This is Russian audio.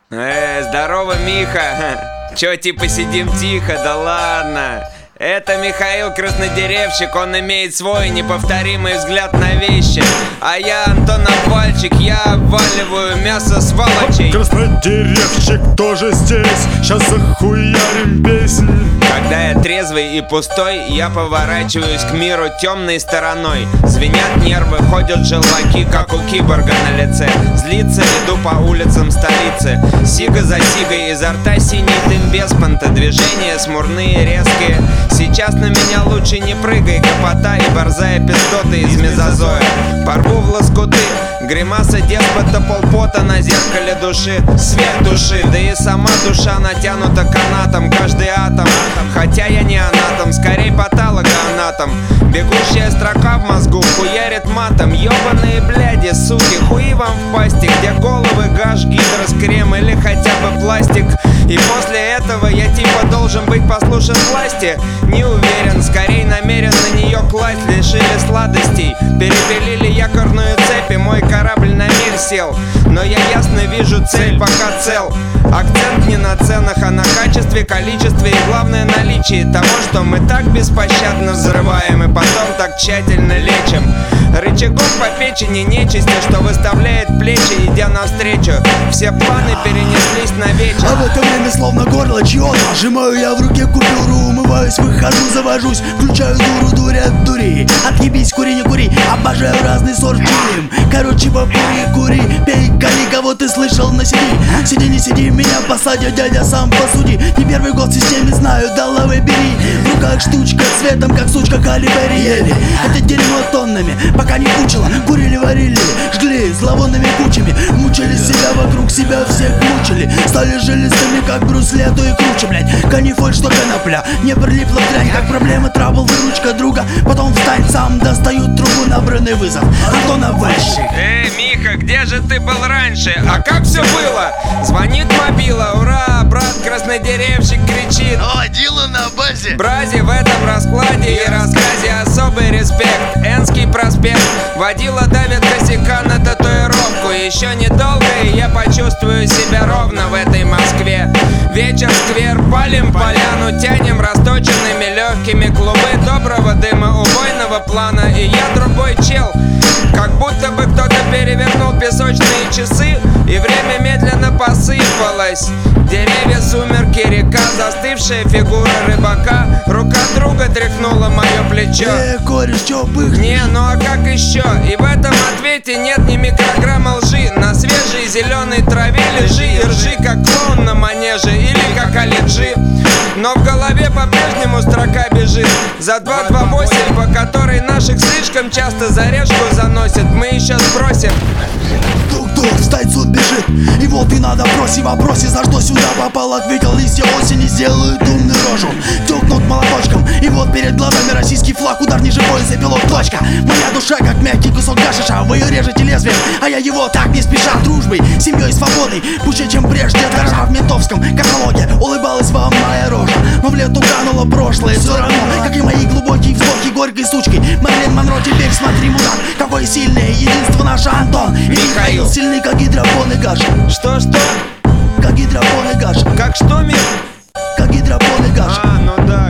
Здорово, Миха. Чё, типа сидим тихо? Да ладно. Это Михаил Краснодеревщик, он имеет свой неповторимый взгляд на вещи. А я Антон Обвальчик, я обваливаю мясо сволочей. Краснодеревщик тоже здесь, сейчас захуярим песни. Когда я трезвый и пустой, я поворачиваюсь к миру темной стороной. Звенят нервы, ходят желваки, как у киборга на лице. Злится, иду по улицам столицы. Сига за сигой, изо рта синий дым без понта. Движения смурные, резкие. Сейчас на меня лучше не прыгай, гопота и борзая пиздота из мезозоя. Порву в лоскуты, гримаса деспота, полпота на зеркале души. Свет души, да и сама душа натянута канатом. Каждый атом, хотя я не анатом, скорей патологоанатом. Бегущая строка в мозгу хуярит матом. Ёбаные бляди, суки, хуи вам в пасти. Где головы, гаш, гидрос, крем или хотя бы пластик. И после этого я типа должен быть послушен власти. Не уверен, скорей намерен на нее класть. Лишили сладостей, перепилили якорную цепь, и мой корабль на мель сел. Но я ясно вижу цель, пока цел. Акцент не на ценах, а на качестве, количестве и главное наличии того, что мы так беспощадно взрываем и потом так тщательно лечим. Рычагов по печени нечисти, что выставляет плечи, идя навстречу. Все планы перенеслись на вечер. А в это время словно горло чьё-то сжимаю я в руке купюру, умываюсь, выхожу, завожусь, включаю дуру, дурят дури. Отъебись, кури, не кури, обожаю разный сорт чилим. Короче, попури, кури, пей, кали, кого ты слышал, на сиди. Сиди, не сиди, меня посадят, дядя, сам посуди. Не первый год в системе знаю, доллары бери. В руках штучка, цветом, как сучка, калибри ели. Это дерьмо тоннами, пока не кучило. Курили, варили, жгли зловонными кучами. Мучили себя, вокруг себя всех мучили. Стали жилистыми, как бруслету и круче, блять. Канифоль, что конопля, не прилипла дрянь. Как проблемы, трабл, выручка друга. Потом встань сам, достают трубу, набранный вызов. Антон Обвальчик. Миха, где же ты был раньше? А как все было? Звонит мобила, ура, брат Краснодеревщик кричит. О, Дила на базе. Бразе в этом раскладе и рассказе особый респект. Энский проспект, водила давит косяка на татуировку. Еще недолго и я почувствую себя ровно в этой Москве. Вечер, сквер, палим поляну, тянем расточенными легкими клубы доброго дыма убойного плана. И я другой чел, как будто бы кто-то перевернул песочные часы, и время медленно посыпалось. Деревья, сумерки, река, застывшая фигура рыбака. Рука друга тряхнула мое плечо. Кореш, чё пыхнешь? Не, ну а как еще? И в этом ответе нет ни микрограмма лжи. На свежей зеленой траве лежи и ржи, как клоун на манеже или как Алиджи. Но в голове по-прежнему строка бежит за 228, по которой наших слишком часто за решку заносят. Мы еще спросим. Тук-тук, встать, суд бежит. И вот и на допросе, вопросе, за что сюда попал, ответил: листья осени сделают умную рожу. Тюкнут молоточком, и вот перед глазами российский флаг, удар ниже пояса, пилот, точка. Моя душа, как мягкий кусок гашиша, вы ее режете лезвием, а я его так не спеша. Дружбой, семьей, свободой, пуще, чем прежде. Дрожа в ментовском каталоге, улыбалась вам моя рожа. Но в лету кануло прошлое, все равно, как и мои глубокие вздохи горькой сучкой. Марлен Монро, теперь смотри, мудак, какое сильное единство наше, Антон и Михаил. Сильный, как гидропон и гаш. Что? Как гидропон и гаш. Как что, Мих? Как гидропон и гаш. Ну да,